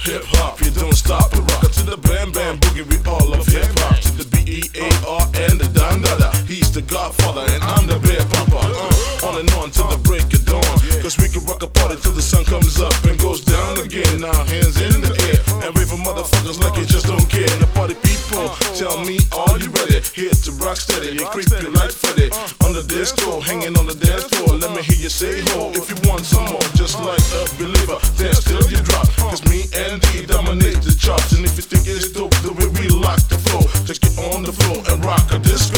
hip hop, you don't stop it. Rock to the bam bam boogie, we all love hip hop. To the B-E-A-R and the Dan Dada. He's the Godfather and I'm the Bear Papa. On and on till the break of dawn. Cause we can rock a party till the sun comes up and goes down again. Now hands in the air and wave for motherfuckers like you just don't care. And the party people, tell me, are you ready? Here to rock steady and creep you like Freddy. On the disco, hanging on the dance floor. Let me hear you say ho if you want some more. Just like a believer, dance till you drop. Cause me and D dominate the charts. And if you think it's dope, the way we lock the flow, just get on the floor and rock a disco.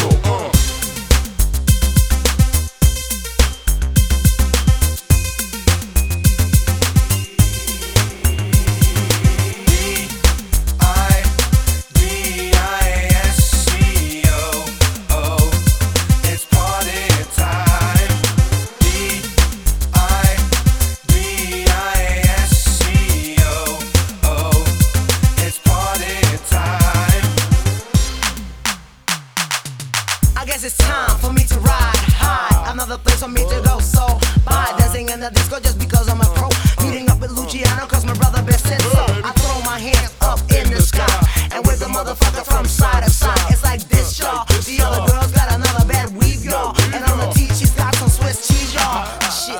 It's time for me to ride high. Another place for me to go, so by dancing in the disco just because I'm a pro. Meeting up with Luciano cause my brother best said so. I throw my hands up in the sky and wave the motherfucker from side to side. It's like this, y'all. The other girl's got another bad weave, y'all. And on the teeth she's got some Swiss cheese, y'all. Shit.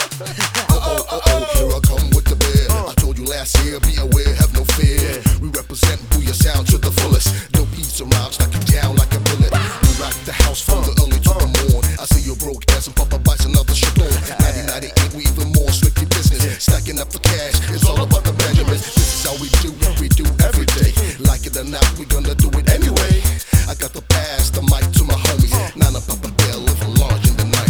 Here I come with the beer. I told you last year, be aware, have no fear. We represent Booyah Sound to the fullest. No peace around, knock you down like a bullet. Rock the house from the early to the morn. I see you broke ass and Papa bites another shit on. 1998, we even more strictly business. Stacking up for cash, it's all about the Benjamins. This is how we do every day. Like it or not, we gonna do it anyway. I got to pass the mic to my homies. Nana Papa Bell living large in the night.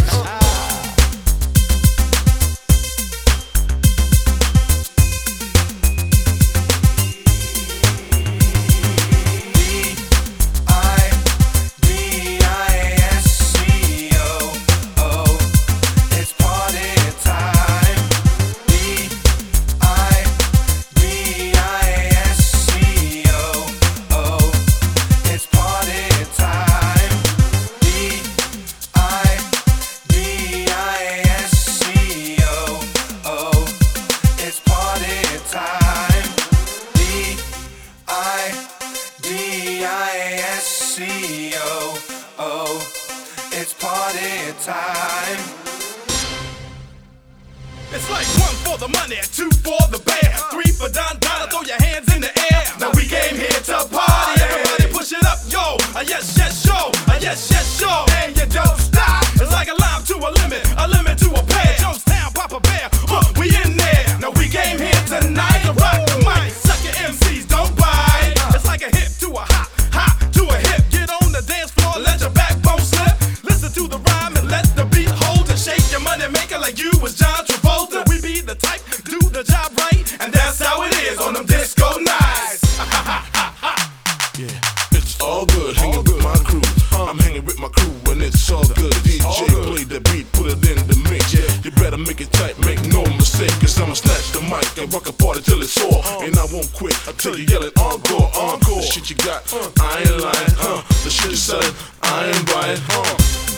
It's party time. It's like 1 for the money, 2 for the bear, 3 for Don Donna, throw your hands in the air. Now we came here to party. Everybody push it up, yo. Yes, yes, yo. Yes, yes, yo. And you don't stop. It's like a lime to a limit to a pair. Jonestown, Papa Bear, we in there. Now we came here tonight to rock the mic. Suck your MCs, don't bite. It's like a hip to a hop, hop to a hip. Get on the dance floor, let your backbone slip. Listen to the rhyme and let the beat hold and shake your money maker like you was John Travolta. We be the type, do the job right, and that's how it is on them disco nights. Yeah, it's all good, hanging with my crew. I'm hanging with my crew and it's all good. DJ play the beat, put it in the mix. You better make it tight, make no mistake. Cause I'ma snatch the mic and rock a party till it's sore. And I won't quit until you yell it encore, encore. The shit you got, I ain't lying. The shit you selling, I ain't buying.